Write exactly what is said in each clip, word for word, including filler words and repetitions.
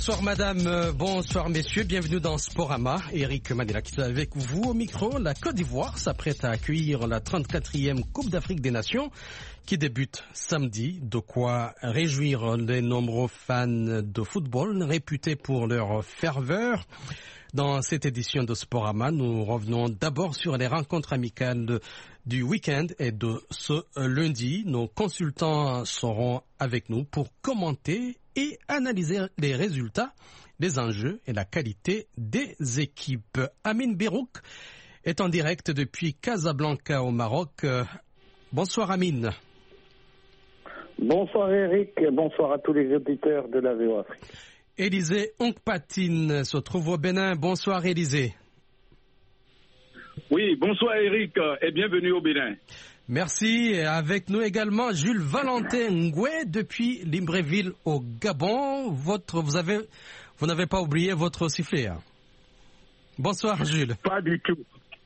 Bonsoir madame, euh, bonsoir messieurs, bienvenue dans Sporama. Eric Manila qui est avec vous au micro. La Côte d'Ivoire s'apprête à accueillir la trente-quatrième Coupe d'Afrique des Nations qui débute samedi. De quoi réjouir les nombreux fans de football réputés pour leur ferveur. Dans cette édition de Sporama, nous revenons d'abord sur les rencontres amicales du week-end et de ce lundi. Nos consultants seront avec nous pour commenter et analyser les résultats, les enjeux et la qualité des équipes. Amine Birouk est en direct depuis Casablanca au Maroc. Bonsoir Amine. Bonsoir Eric, bonsoir à tous les auditeurs de la V O Afrique. Élisée Onkpatine se trouve au Bénin. Bonsoir Élisée. Oui, bonsoir Eric et bienvenue au Bénin. Merci. Et avec nous également Jules Valentin Ngoué depuis Libreville au Gabon. Votre, vous avez, vous n'avez pas oublié votre sifflet. Hein? Bonsoir Jules. Pas du tout.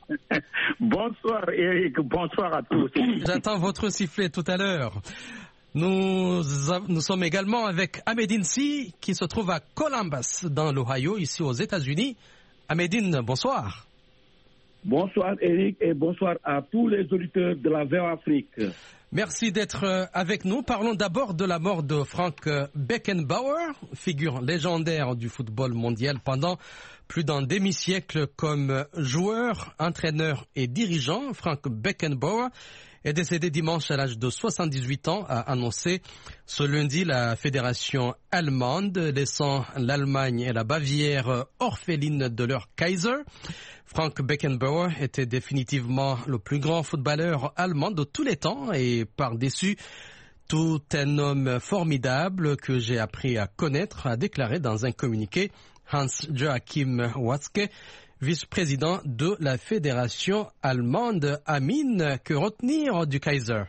Bonsoir Eric, bonsoir à tous. J'attends votre sifflet tout à l'heure. Nous, nous sommes également avec Ahmedine Si qui se trouve à Columbus dans l'Ohio, ici aux États-Unis. Ahmedine, bonsoir. Bonsoir Eric et bonsoir à tous les auditeurs de la V O Afrique. Merci d'être avec nous. Parlons d'abord de la mort de Frank Beckenbauer, figure légendaire du football mondial pendant plus d'un demi-siècle comme joueur, entraîneur et dirigeant. Frank Beckenbauer est décédé dimanche à l'âge de soixante-dix-huit ans, a annoncé ce lundi la fédération allemande, laissant l'Allemagne et la Bavière orphelines de leur Kaiser. Frank Beckenbauer était définitivement le plus grand footballeur allemand de tous les temps et par-dessus tout un homme formidable que j'ai appris à connaître, a déclaré dans un communiqué Hans-Joachim Watzke, vice-président de la fédération allemande. Amine, que retenir du Kaiser?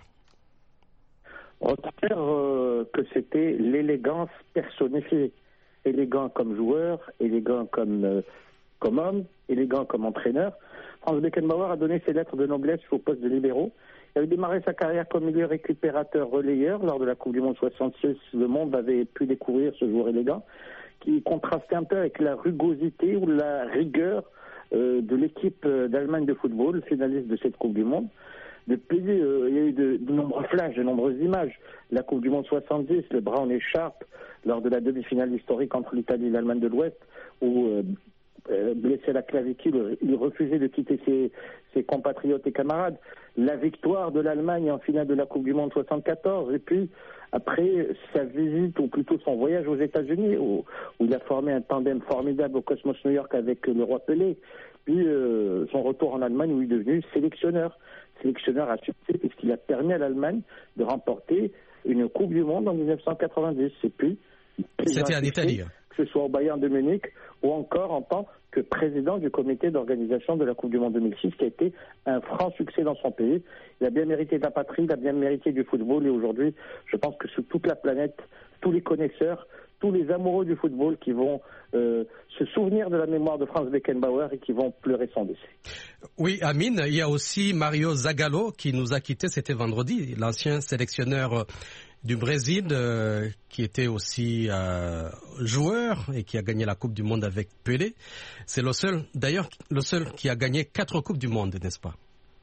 Retenir euh, que c'était l'élégance personnifiée. Élégant comme joueur, élégant comme, euh, comme homme, élégant comme entraîneur. Franz Beckenbauer a donné ses lettres de noblesse au poste de libéraux. Il avait démarré sa carrière comme milieu récupérateur relayeur. Lors de la Coupe du Monde soixante-six, le monde avait pu découvrir ce joueur élégant qui contrastait un peu avec la rugosité ou la rigueur euh, de l'équipe d'Allemagne de football, finaliste de cette Coupe du Monde. Depuis, euh, il y a eu de, de nombreux flashs, de nombreuses images. La Coupe du Monde soixante-dix, le Brown écharpe lors de la demi-finale historique entre l'Italie et l'Allemagne de l'Ouest, où euh, euh, blessé à la clavicule, il refusait de quitter ses, ses compatriotes et camarades. La victoire de l'Allemagne en finale de la Coupe du Monde soixante-quatorze, et puis après sa visite, ou plutôt son voyage aux États-Unis, où, où il a formé un tandem formidable au Cosmos New York avec le roi Pelé, puis euh, son retour en Allemagne où il est devenu sélectionneur. Sélectionneur à succès puisqu'il a permis à l'Allemagne de remporter une Coupe du Monde en dix-neuf cent quatre-vingt-dix. Et puis, c'était en Italie. Que ce soit au Bayern de Munich ou encore en tant que président du comité d'organisation de la Coupe du Monde deux mille six, qui a été un franc succès dans son pays. Il a bien mérité de la patrie, il a bien mérité du football, et aujourd'hui, je pense que sur toute la planète, tous les connaisseurs, tous les amoureux du football qui vont euh, se souvenir de la mémoire de Franz Beckenbauer et qui vont pleurer son décès. Oui, Amine, il y a aussi Mario Zagallo qui nous a quittés, c'était vendredi, l'ancien sélectionneur du Brésil, euh, qui était aussi euh, joueur et qui a gagné la Coupe du Monde avec Pelé. C'est le seul, d'ailleurs, le seul qui a gagné quatre Coupes du Monde, n'est-ce pas?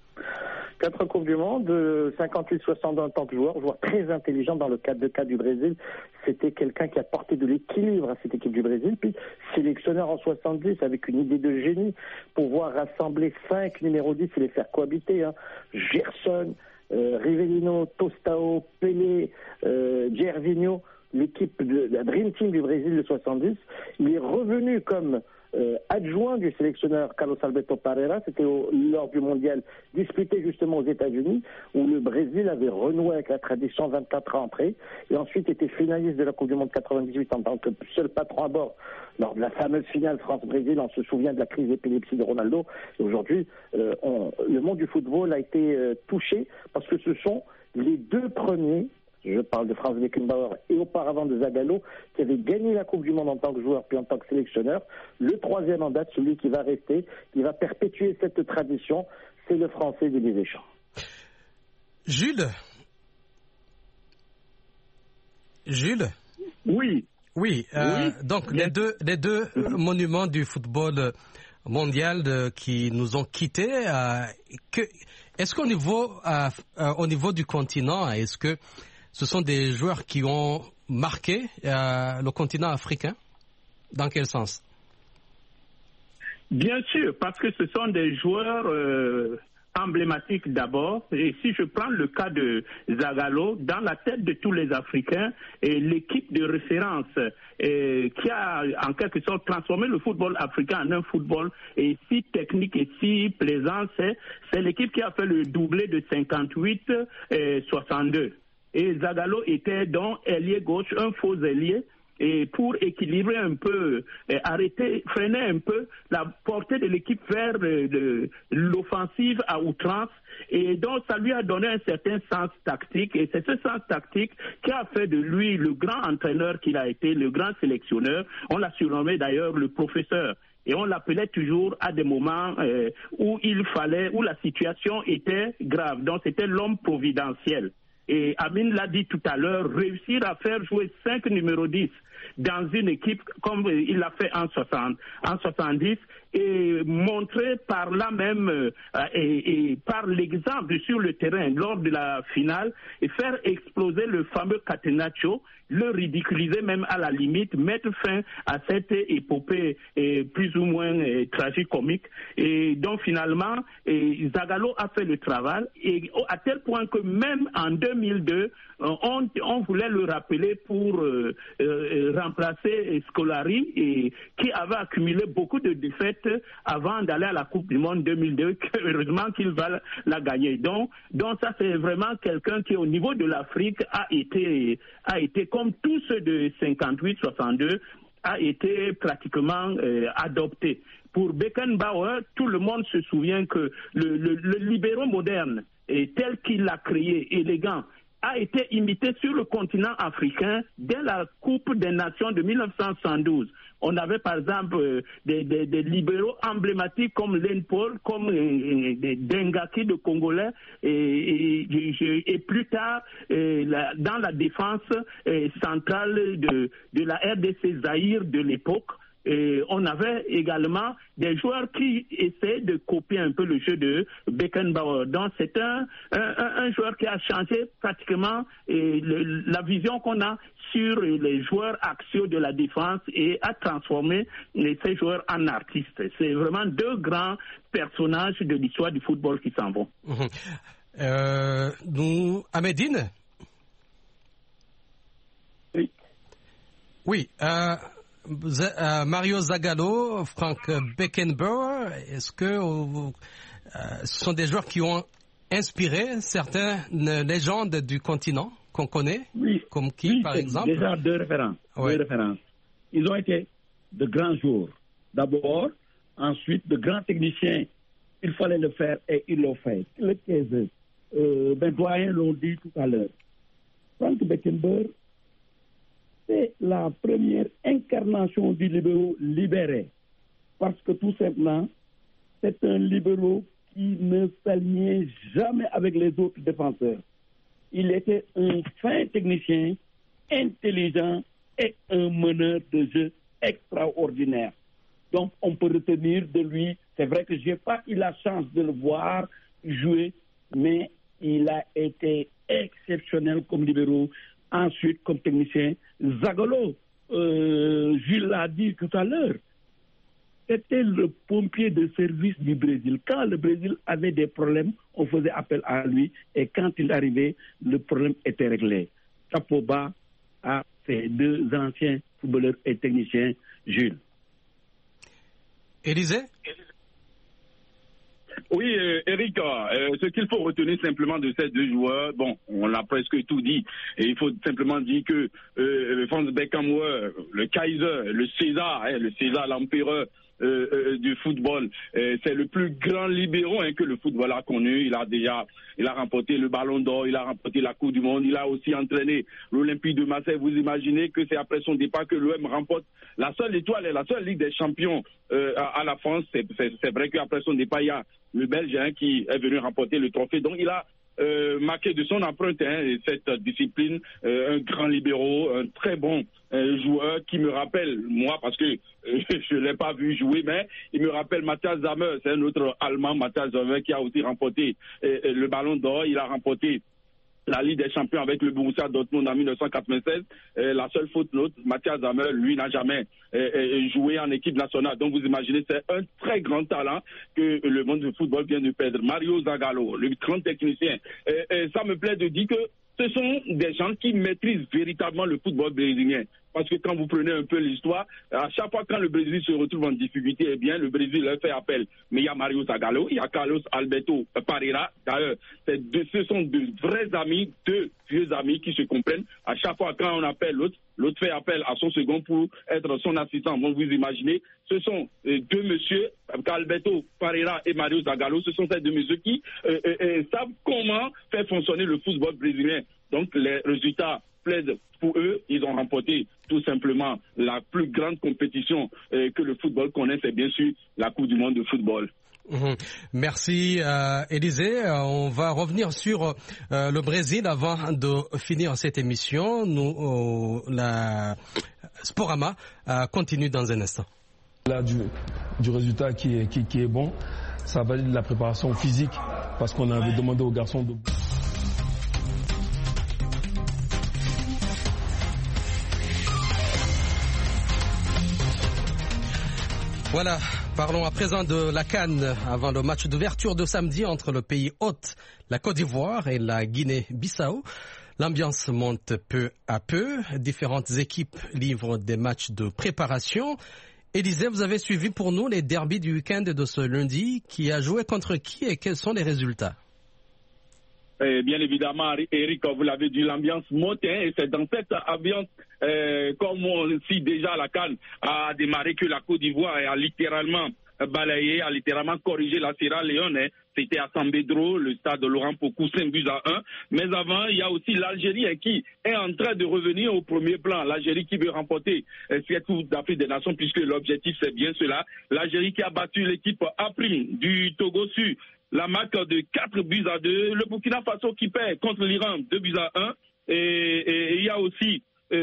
Quatre Coupes du Monde, cinquante-huit soixante en tant que joueur, joueur très intelligent dans le cadre de cas du Brésil. C'était quelqu'un qui a porté de l'équilibre à cette équipe du Brésil. Puis sélectionneur en soixante-dix avec une idée de génie, pouvoir rassembler cinq numéros dix et les faire cohabiter. Hein. Gerson, euh, Rivellino, Tostao, Pelé, euh, Gervinho, l'équipe de la Dream Team du Brésil de soixante-dix. Il est revenu comme Euh, adjoint du sélectionneur Carlos Alberto Parreira, c'était au, lors du mondial disputé justement aux États-Unis, où le Brésil avait renoué avec la tradition vingt-quatre ans après, et ensuite était finaliste de la Coupe du Monde quatre-vingt-dix-huit en tant que seul patron à bord lors de la fameuse finale France-Brésil. On se souvient de la crise d'épilepsie de Ronaldo. Et aujourd'hui, euh, on, le monde du football a été euh, touché parce que ce sont les deux premiers. Je parle de Franz Beckenbauer et auparavant de Zagallo, qui avait gagné la Coupe du Monde en tant que joueur puis en tant que sélectionneur. Le troisième en date, celui qui va rester, qui va perpétuer cette tradition, c'est le Français Didier Deschamps. Jules Jules Oui. Oui, euh, oui. donc les deux, les deux mm-hmm. monuments du football mondial de, qui nous ont quittés, euh, que, est-ce qu'au niveau, euh, euh, au niveau du continent, est-ce que ce sont des joueurs qui ont marqué euh, le continent africain? Dans quel sens? Bien sûr, parce que ce sont des joueurs euh, emblématiques d'abord. Et si je prends le cas de Zagallo, dans la tête de tous les Africains, et l'équipe de référence et, qui a en quelque sorte transformé le football africain en un football et si technique et si plaisant, c'est, c'est l'équipe qui a fait le doublé de cinquante-huit et soixante-deux. Et Zagallo était donc ailier gauche, un faux ailier. Et pour équilibrer un peu, euh, arrêter, freiner un peu la portée de l'équipe vers euh, de, l'offensive à outrance. Et donc, ça lui a donné un certain sens tactique. Et c'est ce sens tactique qui a fait de lui le grand entraîneur qu'il a été, le grand sélectionneur. On l'a surnommé d'ailleurs le professeur. Et on l'appelait toujours à des moments euh, où il fallait, où la situation était grave. Donc, c'était l'homme providentiel. Et Amine l'a dit tout à l'heure, réussir à faire jouer cinq numéro dix dans une équipe comme il l'a fait en soixante, en soixante-dix et montrer par là même euh, et, et par l'exemple sur le terrain lors de la finale et faire exploser le fameux Catenaccio, le ridiculiser même à la limite, mettre fin à cette épopée euh, plus ou moins euh, tragique-comique. Et donc finalement, euh, Zagallo a fait le travail et à tel point que même en deux mille deux, on, on voulait le rappeler pour euh, euh, remplacer Scolari et qui avait accumulé beaucoup de défaites avant d'aller à la Coupe du Monde deux mille deux, heureusement qu'il va la gagner. Donc, donc ça c'est vraiment quelqu'un qui au niveau de l'Afrique a été, a été comme tous ceux de cinquante-huit soixante-deux, a été pratiquement euh, adopté. Pour Beckenbauer, tout le monde se souvient que le, le, le libéro moderne, et tel qu'il l'a créé, élégant, a été imité sur le continent africain dès la Coupe des Nations de mille neuf cent soixante-douze. On avait par exemple euh, des, des, des libéraux emblématiques comme Len Paul, comme euh, des Dengaki de Congolais, et, et, et, et plus tard euh, la, dans la défense euh, centrale de, de la R D C Zaïre de l'époque. Et on avait également des joueurs qui essaient de copier un peu le jeu de Beckenbauer. Donc c'est un, un, un joueur qui a changé pratiquement et le, la vision qu'on a sur les joueurs axiaux de la défense et a transformé ces joueurs en artistes. C'est vraiment deux grands personnages de l'histoire du football qui s'en vont. Mmh. Euh, nous, Ahmedine? Oui. Oui. Euh... Euh, Mario Zagallo, Frank Beckenbauer, est-ce que euh, ce sont des joueurs qui ont inspiré certaines légendes du continent qu'on connaît? Oui. Comme qui, oui, par exemple? Déjà deux références. Oui. Deux références. Ils ont été de grands joueurs. D'abord, ensuite, de grands techniciens. Il fallait le faire et ils l'ont fait. Le quinze, euh, ben doyens l'ont dit tout à l'heure. Frank Beckenbauer, c'est la première incarnation du libéro libéré. Parce que tout simplement, c'est un libéro qui ne s'alignait jamais avec les autres défenseurs. Il était un fin technicien, intelligent et un meneur de jeu extraordinaire. Donc, on peut retenir de lui, c'est vrai que je n'ai pas eu la chance de le voir jouer, mais il a été exceptionnel comme libéro. Ensuite, comme technicien, Zagallo, euh, Jules l'a dit tout à l'heure, c'était le pompier de service du Brésil. Quand le Brésil avait des problèmes, on faisait appel à lui et quand il arrivait, le problème était réglé. Chapeau bas à ces deux anciens footballeurs et techniciens, Jules. Élisée? Oui, euh, Eric, euh, ce qu'il faut retenir simplement de ces deux joueurs, bon, on l'a presque tout dit, et il faut simplement dire que euh, Franz Beckenbauer, le Kaiser, le César, hein, le César, l'empereur euh, euh, du football, euh, c'est le plus grand libéro hein, que le football a connu. Il a déjà, il a remporté le Ballon d'Or, il a remporté la Coupe du Monde, il a aussi entraîné l'Olympique de Marseille. Vous imaginez que c'est après son départ que l'O M remporte la seule étoile et la seule Ligue des Champions euh, à, à la France. C'est, c'est, c'est vrai qu'après son départ, il y a le Belge hein, qui est venu remporter le trophée. Donc il a euh, marqué de son empreinte hein, cette discipline, euh, un grand libéraux, un très bon euh, joueur qui me rappelle, moi, parce que euh, je ne l'ai pas vu jouer, mais il me rappelle Matthias Sammer, c'est un autre Allemand, Matthias Sammer, qui a aussi remporté euh, le Ballon d'Or, il a remporté la Ligue des Champions avec le Borussia Dortmund en mille neuf cent quatre-vingt-seize. Euh, la seule faute note, Matthias Sammer, lui, n'a jamais euh, euh, joué en équipe nationale. Donc vous imaginez, c'est un très grand talent que le monde du football vient de perdre. Mario Zagallo, le grand technicien. Euh, euh, ça me plaît de dire que ce sont des gens qui maîtrisent véritablement le football brésilien. Parce que quand vous prenez un peu l'histoire, à chaque fois quand le Brésil se retrouve en difficulté, eh bien, le Brésil leur fait appel. Mais il y a Mario Zagallo, il y a Carlos Alberto Parreira. D'ailleurs, ce sont de vrais amis, deux vieux amis qui se comprennent. À chaque fois quand on appelle l'autre, l'autre fait appel à son second pour être son assistant. Bon, vous imaginez, ce sont euh, deux messieurs, Alberto Parreira et Mario Zagallo, ce sont ces deux messieurs qui euh, euh, euh, savent comment faire fonctionner le football brésilien. Donc les résultats plaident pour eux. Ils ont remporté tout simplement la plus grande compétition euh, que le football connaît, c'est bien sûr la Coupe du monde de football. Mmh. Merci euh, Élisée. Euh, on va revenir sur euh, le Brésil avant de finir cette émission. Nous, euh, la Sporama euh, continue dans un instant. Là, du, du résultat qui est, qui, qui est bon, ça valide la préparation physique parce qu'on avait demandé aux garçons de... Voilà, parlons à présent de la CAN avant le match d'ouverture de samedi entre le pays hôte, la Côte d'Ivoire et la Guinée-Bissau. L'ambiance monte peu à peu. Différentes équipes livrent des matchs de préparation. Élisée, vous avez suivi pour nous les derbys du week-end de ce lundi. Qui a joué contre qui et quels sont les résultats? Et bien évidemment, Eric, vous l'avez dit, l'ambiance monte, hein, et c'est dans cette ambiance, euh, comme on dit déjà la CAN a démarré, que la Côte d'Ivoire a littéralement balayé, a littéralement corrigé la Sierra Leone. Hein. C'était à San Pedro, le stade de Laurent Pokou, cinq buts à un. Mais avant, il y a aussi l'Algérie hein, qui est en train de revenir au premier plan. L'Algérie qui veut remporter euh, cette Coupe d'Afrique des Nations, puisque l'objectif c'est bien cela. L'Algérie qui a battu l'équipe Aprim du Togo Sud. La marque de quatre buts à deux. Le Burkina Faso qui perd contre l'Iran, deux buts à un. Et il y a aussi euh,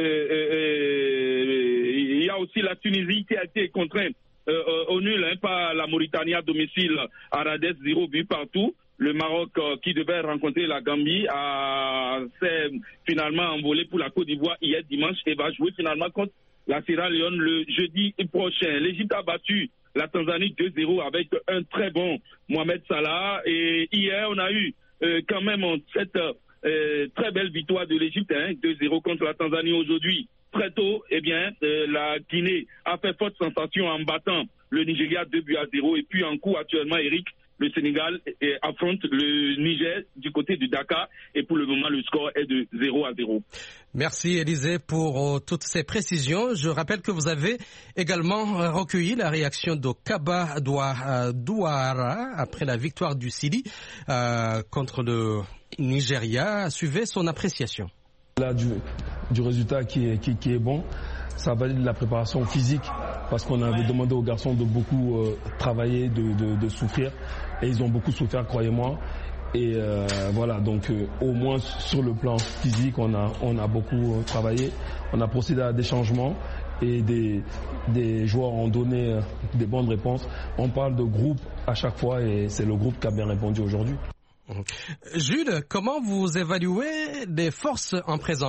euh, il y a aussi la Tunisie qui a été contrainte euh, au nul hein, par la Mauritanie à domicile à Radès, zéro but partout. Le Maroc euh, qui devait rencontrer la Gambie s'est finalement envolé pour la Côte d'Ivoire hier dimanche et va jouer finalement contre la Sierra Leone le jeudi prochain. L'Égypte a battu la Tanzanie deux zéro avec un très bon Mohamed Salah. Et hier, on a eu euh, quand même cette euh, très belle victoire de l'Égypte, hein, deux zéro contre la Tanzanie aujourd'hui. Très tôt, eh bien, euh, la Guinée a fait forte sensation en battant le Nigeria deux buts à zéro. Et puis en cours actuellement, Eric, le Sénégal eh, affronte le Niger du côté du Dakar. Et pour le moment, le score est de zéro à zéro. Merci Élisée pour euh, toutes ces précisions. Je rappelle que vous avez également euh, recueilli la réaction de Kaba Douara après la victoire du Sili euh, contre le Nigeria. Suivez son appréciation. Là, du, du résultat qui est, qui, qui est bon, ça valide la préparation physique parce qu'on avait demandé aux garçons de beaucoup euh, travailler, de, de, de souffrir et ils ont beaucoup souffert, croyez-moi. Et euh, voilà, donc euh, au moins sur le plan physique, on a, on a beaucoup euh, travaillé. On a procédé à des changements et des, des joueurs ont donné euh, des bonnes réponses. On parle de groupe à chaque fois et c'est le groupe qui a bien répondu aujourd'hui. Jules, comment vous évaluez les forces en présence ?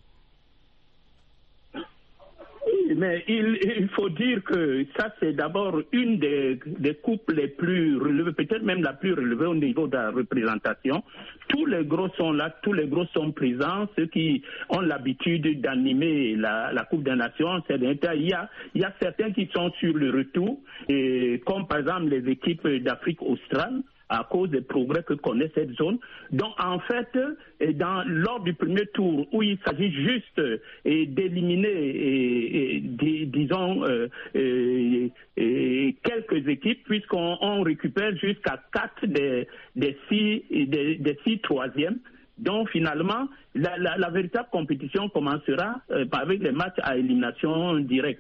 Mais il, il faut dire que ça, c'est d'abord une des, des coupes les plus relevées, peut-être même la plus relevée au niveau de la représentation. Tous les gros sont là, tous les gros sont présents. Ceux qui ont l'habitude d'animer la, la Coupe des Nations, c'est il y a, il y a certains qui sont sur le retour, et comme par exemple les équipes d'Afrique australe, à cause des progrès que connaît cette zone. Donc, en fait, dans, lors du premier tour, où il s'agit juste et d'éliminer, et, et, dis, disons, euh, et, et quelques équipes, puisqu'on on récupère jusqu'à quatre des, des, six, des, des six troisièmes. Donc, finalement, la, la, la véritable compétition commencera euh, avec les matchs à élimination directe.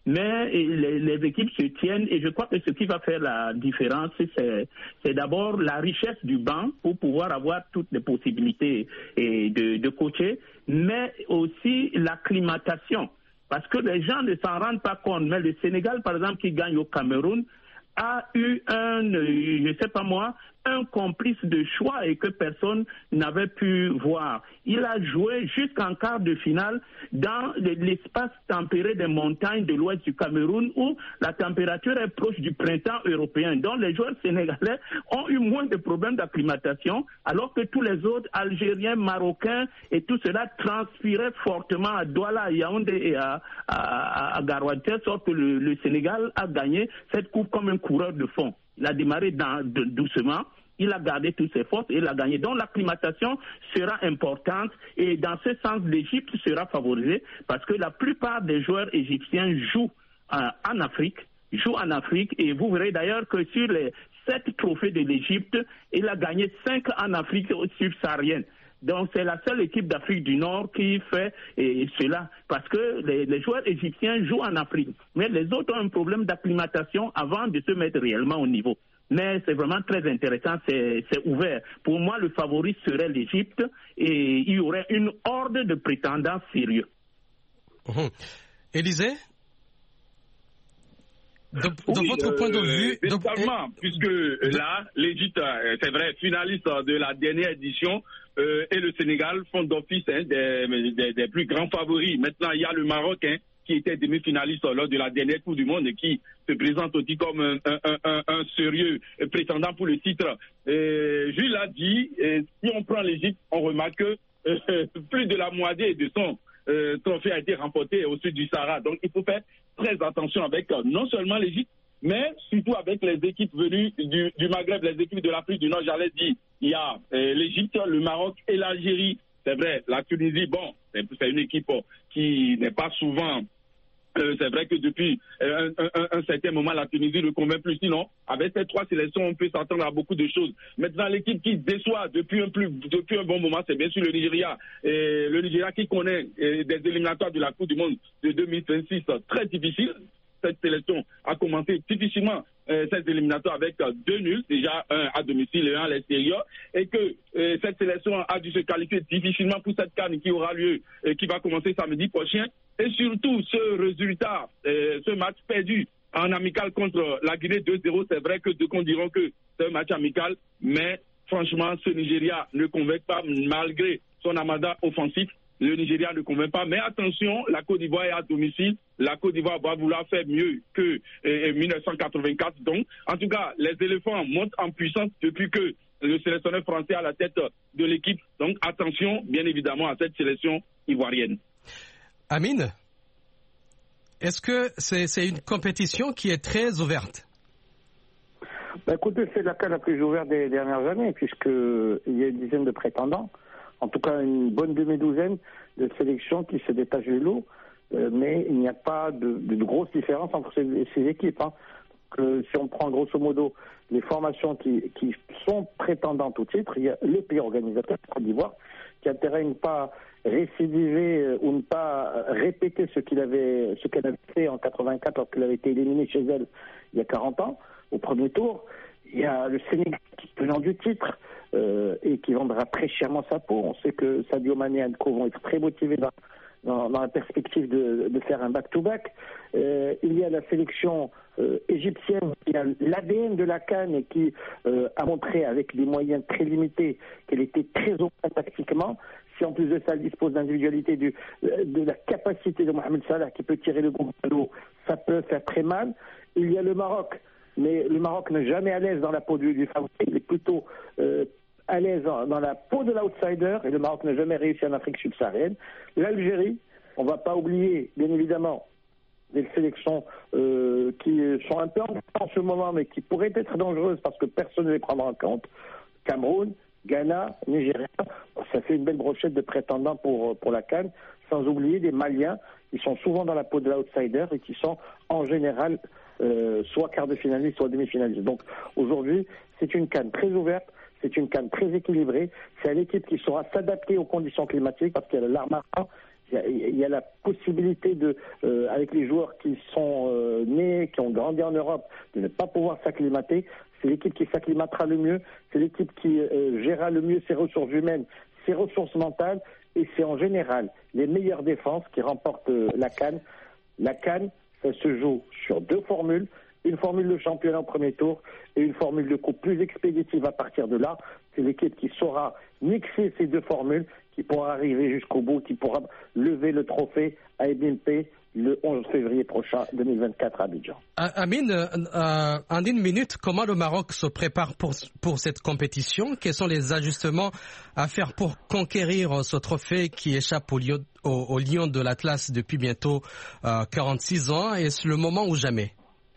mais les, les équipes se tiennent et je crois que ce qui va faire la différence, c'est, c'est d'abord la richesse du banc pour pouvoir avoir toutes les possibilités et de, de coacher, mais aussi l'acclimatation. Parce que les gens ne s'en rendent pas compte, mais le Sénégal, par exemple, qui gagne au Cameroun, a eu un, je ne sais pas moi, un complice de choix et que personne n'avait pu voir. Il a joué jusqu'en quart de finale dans l'espace tempéré des montagnes de l'ouest du Cameroun où la température est proche du printemps européen. Donc les joueurs sénégalais ont eu moins de problèmes d'acclimatation alors que tous les autres, Algériens, Marocains et tout cela transpiraient fortement à Douala, à Yaoundé et à, à, à Garoua, de telle sorte que le, le Sénégal a gagné cette coupe comme un coureur de fond. Il a démarré dans, de, doucement, il a gardé toutes ses forces et il a gagné. Donc l'acclimatation sera importante et dans ce sens, l'Égypte sera favorisée parce que la plupart des joueurs égyptiens jouent euh, en Afrique, jouent en Afrique et vous verrez d'ailleurs que sur les sept trophées de l'Égypte, il a gagné cinq en Afrique subsaharienne. Donc c'est la seule équipe d'Afrique du Nord qui fait et, cela parce que les, les joueurs égyptiens jouent en Afrique. Mais les autres ont un problème d'acclimatation avant de se mettre réellement au niveau. Mais c'est vraiment très intéressant, c'est, c'est ouvert. Pour moi, le favori serait l'Égypte et il y aurait une horde de prétendants sérieux. Mmh. Élysée, de, de oui, votre euh, point de vue... Totalement, de... puisque de... là, l'Égypte, c'est vrai, finaliste de la dernière édition, euh, et le Sénégal font d'office hein, des, des, des plus grands favoris. Maintenant, il y a le Maroc, hein, qui était demi-finaliste lors de la dernière Coupe du Monde et qui se présente aussi comme un, un, un, un sérieux prétendant pour le titre. Et Jules l'a dit, et si on prend l'Égypte, on remarque que euh, plus de la moitié de son euh, trophée a été remporté au sud du Sahara. Donc il faut faire très attention avec euh, non seulement l'Égypte, mais surtout avec les équipes venues du, du Maghreb, les équipes de l'Afrique du Nord, j'allais dire. Il y a euh, l'Égypte, le Maroc et l'Algérie. C'est vrai, la Tunisie, bon, c'est, c'est une équipe qui n'est pas souvent... Euh, c'est vrai que depuis euh, un, un, un certain moment, la Tunisie ne convainc plus. Sinon, avec ces trois sélections, on peut s'attendre à beaucoup de choses. Maintenant, l'équipe qui déçoit depuis un, plus, depuis un bon moment, c'est bien sûr le Nigeria. Et le Nigeria qui connaît et des éliminatoires de la Coupe du Monde de deux mille vingt-six très difficiles. Cette sélection a commencé difficilement euh, cette éliminatoire avec euh, deux nuls, déjà un à domicile et un à l'extérieur, et que euh, cette sélection a dû se qualifier difficilement pour cette CAN qui aura lieu, euh, qui va commencer samedi prochain. Et surtout, ce résultat, euh, ce match perdu en amical contre la Guinée deux zéro, c'est vrai que deux diront que c'est un match amical, mais franchement, ce Nigeria ne convainc pas malgré son amandat offensif. Le Nigeria ne convainc pas, mais attention, la Côte d'Ivoire est à domicile. La Côte d'Ivoire va vouloir faire mieux que euh, dix-neuf cent quatre-vingt-quatre. Donc, en tout cas, les éléphants montent en puissance depuis que le sélectionneur français est à la tête de l'équipe. Donc, attention, bien évidemment, à cette sélection ivoirienne. Amine, est-ce que c'est, c'est une compétition qui est très ouverte? Bah, écoutez, c'est la CAN la plus ouverte des dernières années, puisqu'il y a une dizaine de prétendants. En tout cas, une bonne demi-douzaine de sélections qui se détachent du lot, euh, mais il n'y a pas de, de, de grosses différences entre ces, ces équipes. Hein. Que, si on prend grosso modo les formations qui, qui sont prétendantes au titre, il y a le pays organisateur, Côte d'Ivoire, qui a intérêt à ne pas récidiver euh, ou ne pas répéter ce qu'il avait, ce qu'elle avait fait en quatre-vingt-quatre lorsqu'elle avait été éliminée chez elle il y a quarante ans, au premier tour. Il y a le Sénégal qui est tenant du titre euh, et qui vendra très chèrement sa peau. On sait que Sadio Mané et Anko vont être très motivés dans, dans, dans la perspective de, de faire un back-to-back. Euh, il y a la sélection euh, égyptienne qui a l'A D N de la CAN et qui euh, a montré avec des moyens très limités qu'elle était très au point tactiquement. Si en plus de ça, elle dispose d'individualité, du, de la capacité de Mohamed Salah qui peut tirer le groupe à l'eau, ça peut faire très mal. Il y a le Maroc. Mais le Maroc n'est jamais à l'aise dans la peau du, du favori, il est plutôt euh, à l'aise dans, dans la peau de l'outsider, et le Maroc n'a jamais réussi en Afrique subsaharienne. L'Algérie, on ne va pas oublier, bien évidemment, des sélections euh, qui sont un peu en ce moment, mais qui pourraient être dangereuses parce que personne ne les prendra en compte. Cameroun, Ghana, Nigeria, ça fait une belle brochette de prétendants pour, pour la CAN, sans oublier des Maliens qui sont souvent dans la peau de l'outsider et qui sont en général euh, soit quart de finaliste, soit demi-finaliste. Donc aujourd'hui, c'est une CAN très ouverte, c'est une CAN très équilibrée, c'est une équipe qui saura s'adapter aux conditions climatiques parce qu'elle a l'arme à Il y a, il y a la possibilité de, euh, avec les joueurs qui sont euh, nés, qui ont grandi en Europe, de ne pas pouvoir s'acclimater. C'est l'équipe qui s'acclimatera le mieux, c'est l'équipe qui euh, gérera le mieux ses ressources humaines, ses ressources mentales, et c'est en général les meilleures défenses qui remportent euh, la CAN. La CAN, ça se joue sur deux formules. Une formule de championnat au premier tour et une formule de coupe plus expéditive à partir de là. C'est l'équipe qui saura mixer ces deux formules, qui pourra arriver jusqu'au bout, qui pourra lever le trophée à Ebimpe le onze février prochain deux mille vingt-quatre à Abidjan. Amine, euh, en une minute, comment le Maroc se prépare pour, pour cette compétition? Quels sont les ajustements à faire pour conquérir ce trophée qui échappe au lion, au, au lion de l'Atlas depuis bientôt euh, quarante-six ans? Est-ce le moment ou jamais?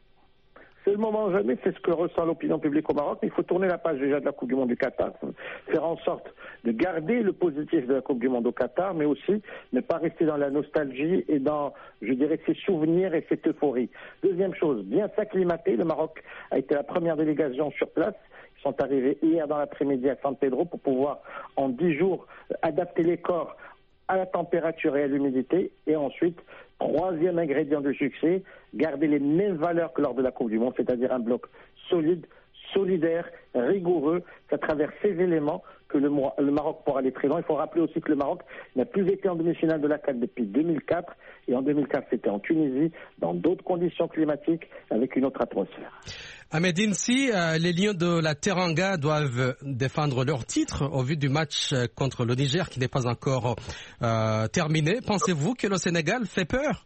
C'est le moment jamais, c'est ce que ressent l'opinion publique au Maroc, mais il faut tourner la page déjà de la Coupe du Monde du Qatar, faire en sorte de garder le positif de la Coupe du Monde au Qatar, mais aussi ne pas rester dans la nostalgie et dans, je dirais, ces souvenirs et cette euphorie. Deuxième chose, bien s'acclimater. Le Maroc a été la première délégation sur place. Ils sont arrivés hier dans l'après-midi à San Pedro pour pouvoir, en dix jours, adapter les corps à la température et à l'humidité. Et ensuite, troisième ingrédient du succès, garder les mêmes valeurs que lors de la Coupe du Monde, c'est-à-dire un bloc solide, solidaire, rigoureux. C'est à travers ces éléments que le, le Maroc pourra aller très loin. Il faut rappeler aussi que le Maroc n'a plus été en demi-finale de la CAN depuis deux mille quatre. Et en deux mille quatre, c'était en Tunisie, dans d'autres conditions climatiques, avec une autre atmosphère. Ahmed Insi, euh, les Lions de la Teranga doivent défendre leur titre au vu du match contre le Niger qui n'est pas encore euh, terminé. Pensez-vous que le Sénégal fait peur?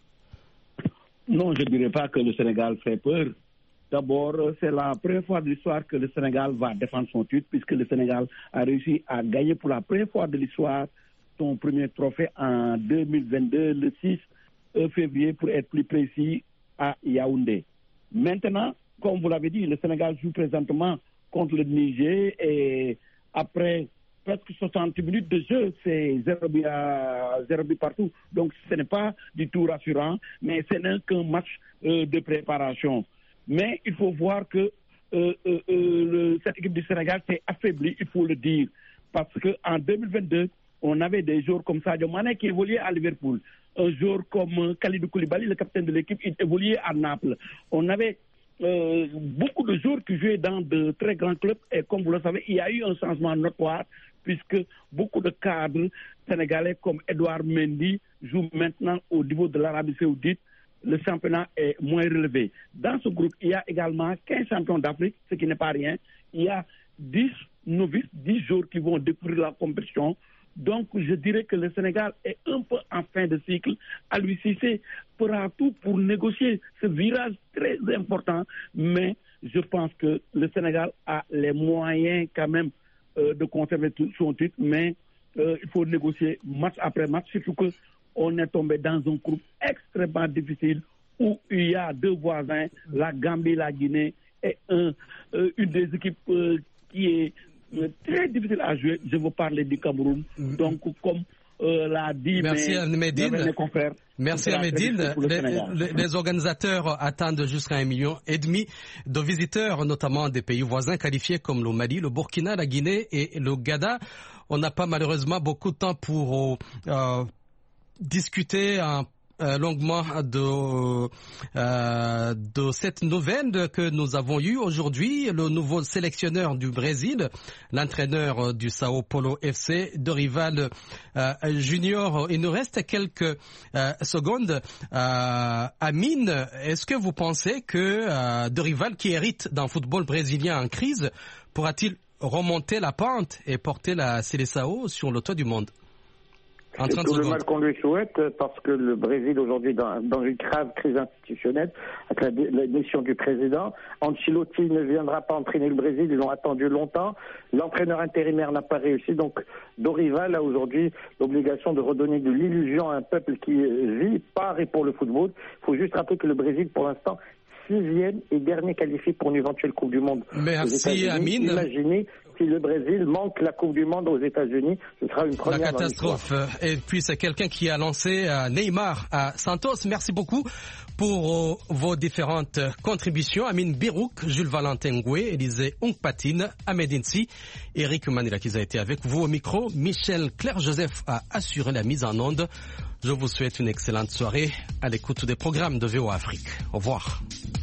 Non, je ne dirais pas que le Sénégal fait peur. D'abord, c'est la première fois de l'histoire que le Sénégal va défendre son titre, puisque le Sénégal a réussi à gagner pour la première fois de l'histoire son premier trophée en deux mille vingt-deux, le six février, pour être plus précis, à Yaoundé. Maintenant, comme vous l'avez dit, le Sénégal joue présentement contre le Niger et après presque soixante minutes de jeu, c'est zéro but à zéro but partout. Donc ce n'est pas du tout rassurant, mais ce n'est qu'un match euh, de préparation. Mais il faut voir que euh, euh, le, cette équipe du Sénégal s'est affaiblie, il faut le dire, parce qu'en deux mille vingt-deux, on avait des joueurs comme Sadio Mané qui évoluait à Liverpool, un joueur comme Khalidou Koulibaly, le capitaine de l'équipe, il évoluait à Naples. On avait Euh, beaucoup de joueurs qui jouaient dans de très grands clubs et comme vous le savez, il y a eu un changement notoire puisque beaucoup de cadres sénégalais comme Edouard Mendy jouent maintenant au niveau de l'Arabie Saoudite. Le championnat est moins relevé. Dans ce groupe, il y a également quinze champions d'Afrique, ce qui n'est pas rien. Il y a dix novices, dix joueurs qui vont découvrir la compétition. Donc, je dirais que le Sénégal est un peu en fin de cycle. Aliou Cissé fera tout pour négocier ce virage très important, mais je pense que le Sénégal a les moyens quand même euh, de conserver tout son titre, mais euh, il faut négocier match après match, surtout qu'on est tombé dans un groupe extrêmement difficile où il y a deux voisins, la Gambie, la Guinée, et un, euh, une des équipes euh, qui est très difficile à jouer. Je veux parler du Cameroun. Donc, comme euh, l'a dit Merci mes, Medine. mes confrères. Merci à Medine. Les, les, les organisateurs attendent jusqu'à un million et demi de visiteurs, notamment des pays voisins qualifiés comme le Mali, le Burkina, la Guinée et le Ghana. On n'a pas malheureusement beaucoup de temps pour euh, discuter en Euh, longuement de, euh, de cette nouvelle que nous avons eue aujourd'hui. Le nouveau sélectionneur du Brésil, l'entraîneur du Sao Paulo F C, Dorival euh, Junior. Il nous reste quelques euh, secondes. Euh, Amine, est-ce que vous pensez que euh, Dorival, qui hérite d'un football brésilien en crise, pourra-t-il remonter la pente et porter la Seleção sur le toit du monde? C'est tout le mal qu'on lui souhaite, parce que le Brésil aujourd'hui dans, dans une grave crise institutionnelle avec la, la démission du président. Ancelotti ne viendra pas entraîner le Brésil, ils l'ont attendu longtemps. L'entraîneur intérimaire n'a pas réussi, donc Dorival a aujourd'hui l'obligation de redonner de l'illusion à un peuple qui vit par et pour le football. Il faut juste rappeler que le Brésil, pour l'instant, sixième et dernier qualifié pour une éventuelle Coupe du Monde. Merci Amine. Imaginez si le Brésil manque la Coupe du Monde aux États-Unis, ce sera une première. La catastrophe. Et puis c'est quelqu'un qui a lancé Neymar à Santos. Merci beaucoup pour vos différentes contributions. Amine Birouk, Jules Valentin Ngoué, Élisée Ongpatine, Ahmed Insi, Eric Manila qui a été avec vous au micro. Michel Claire-Joseph a assuré la mise en onde. Je vous souhaite une excellente soirée à l'écoute des programmes de V O A Afrique. Au revoir.